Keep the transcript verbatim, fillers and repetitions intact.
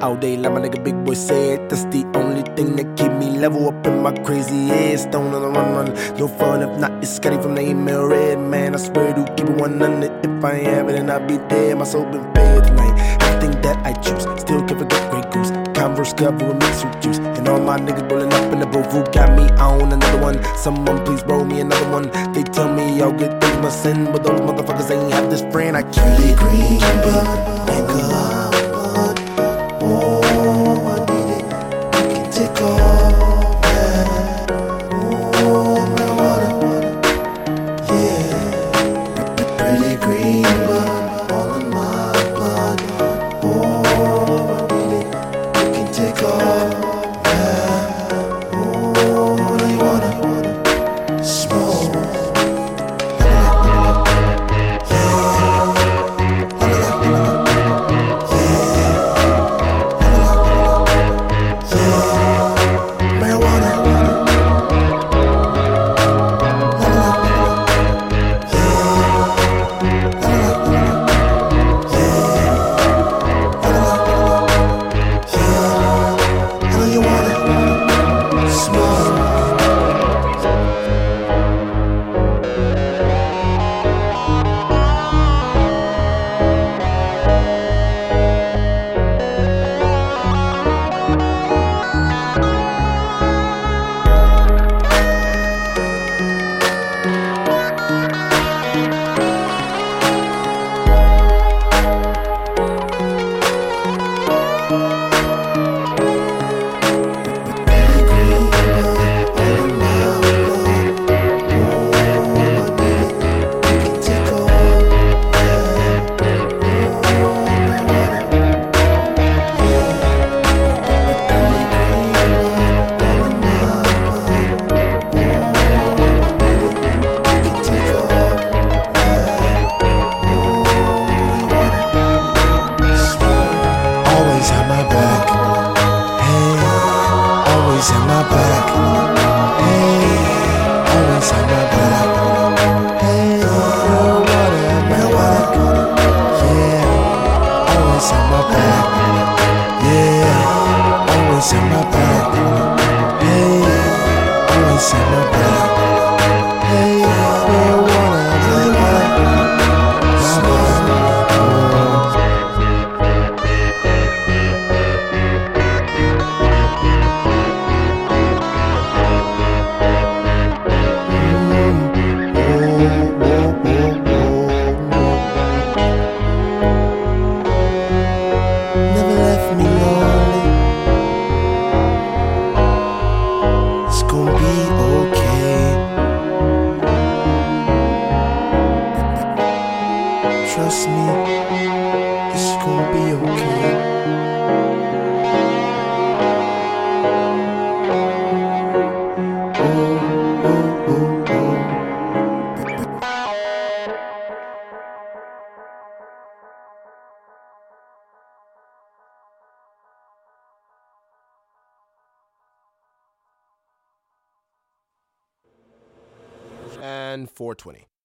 all day like my nigga Big Boy said. That's the only thing that keep me level up in my crazy head. Stone on the run, run, no fun if not. It's Scotty from the email red, man. I swear to keep it one hundred. If I ain't have it, then I'll be dead. My soul been fed tonight. Everything that I choose, still can forget Grey Goose. Converse cover with mixed with juice, and all my niggas rolling up in the booth. Who got me on another one? Someone please roll me another one. They tell me all good things must end, but those motherfuckers ain't have this friend. I can't be green, but nigga. Trust me, it's gonna be okay. Oh, oh, oh, oh. And four twenty.